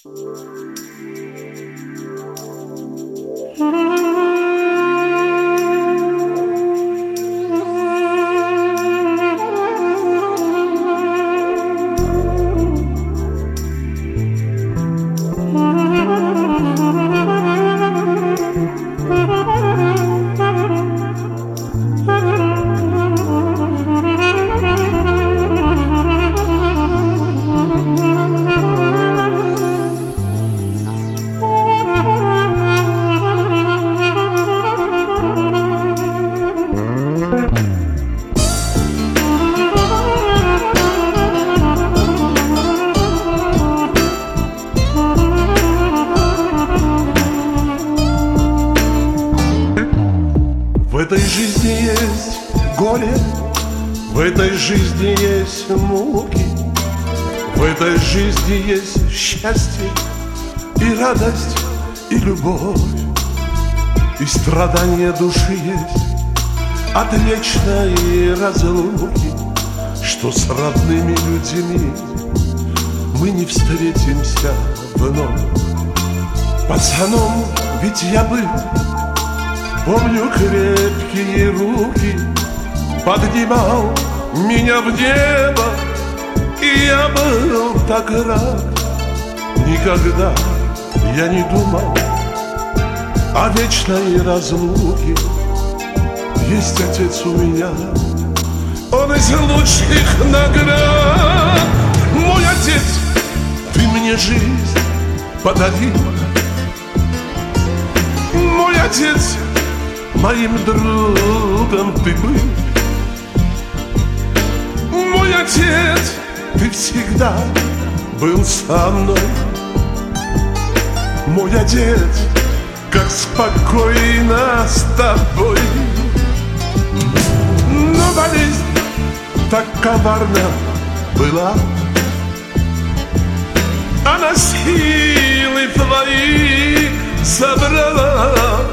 В этой жизни есть горе, в этой жизни есть муки, в этой жизни есть счастье и радость, и любовь, и страдания души есть от вечной разлуки, что с родными людьми мы не встретимся вновь. Пацаном ведь я был, помню, крепкие руки поднимал меня в небо, и я был так рад. Никогда я не думал о вечной разлуке. Есть отец у меня, он из лучших наград. Мой отец, ты мне жизнь подарил. Мой отец, моим другом ты был. Мой отец, ты всегда был со мной. Мой отец, как спокойно с тобой. Но болезнь так коварна была, она силы твои забрала.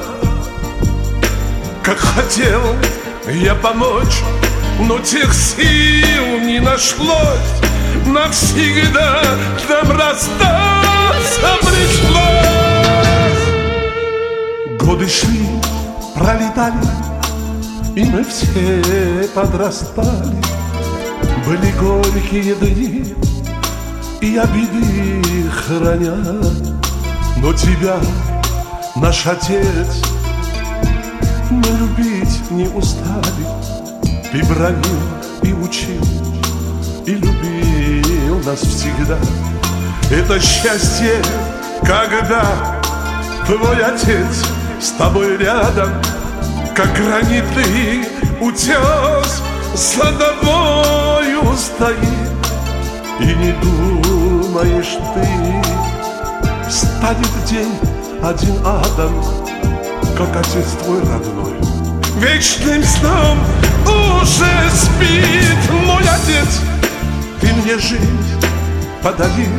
Как хотел я помочь, но тех сил не нашлось. Навсегда нам расстаться пришлось. Годы шли, пролетали, и мы все подрастали. Были горькие дни, и обиды храня. Но тебя, наш отец, мы любить не устали. Ты бранил и учил, и любил нас всегда. Это счастье, когда твой отец с тобой рядом, как гранитный утес за тобою стоит. И не думаешь ты, станет день один адом, как отец твой родной вечным сном уже спит. Мой отец, ты мне жизнь подарил.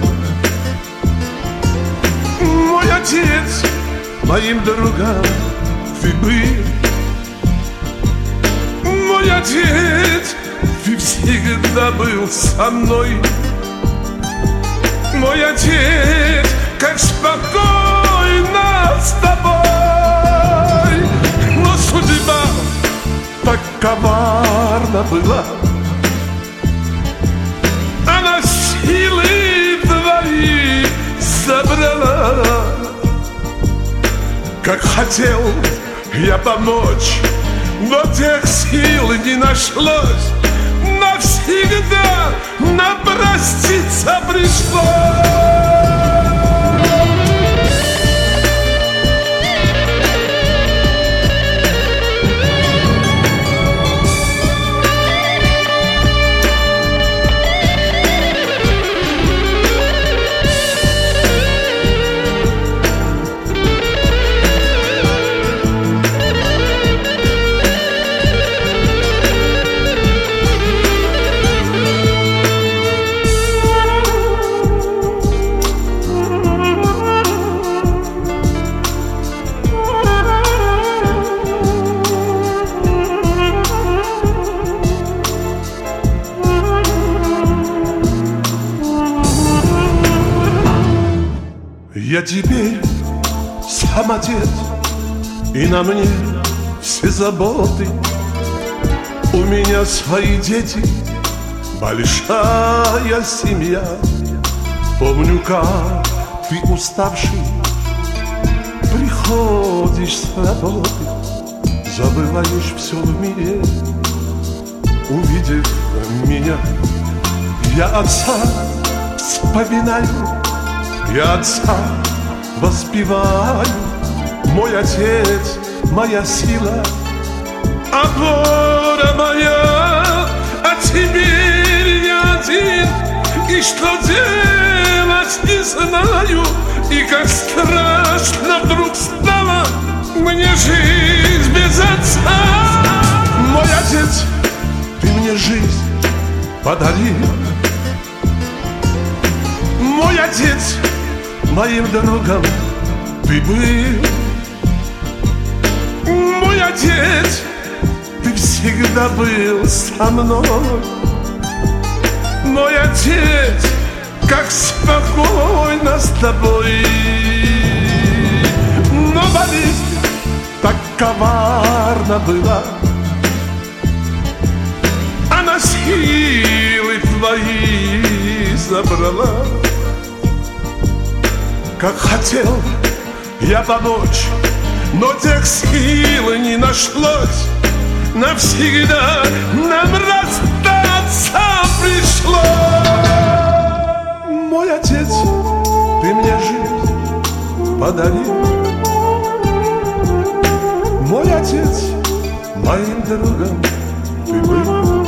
Мой отец, моим другом ты был. Мой отец, ты всегда был со мной. Мой отец, как спокойно с тобой. Но судьба так коварна была, она силы твои забрала. Как хотел я помочь, но тех сил не нашлось. Навсегда нам проститься пришлось. Я теперь сам отец, и на мне все заботы. У меня свои дети, большая семья. Помню, как ты уставший приходишь с работы, забываешь все в мире, увидев меня. Я отца вспоминаю, я отца воспеваю. Мой отец, моя сила, опора моя. А теперь я один, и что делать не знаю. И как страшно вдруг стало мне жизнь без отца. Мой отец, ты мне жизнь подарил. Мой отец, моим другом ты был. Мой отец, ты всегда был со мной. Мой отец, как спокойно с тобой. Но болезнь так коварна была, она силы твои забрала. Как хотел я помочь, но тех сил не нашлось. Навсегда нам расстаться пришлось. Мой отец, ты мне жизнь подарил. Мой отец, моим другом ты был.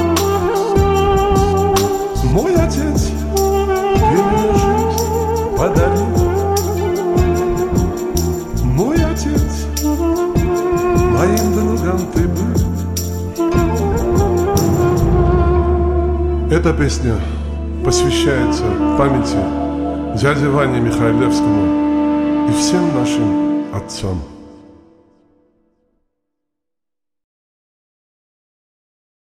Мой отец, ты мне жизнь подарил. Мой отец, моим другом ты был. Эта песня посвящается памяти дяде Ване Михайлевскому и всем нашим отцам.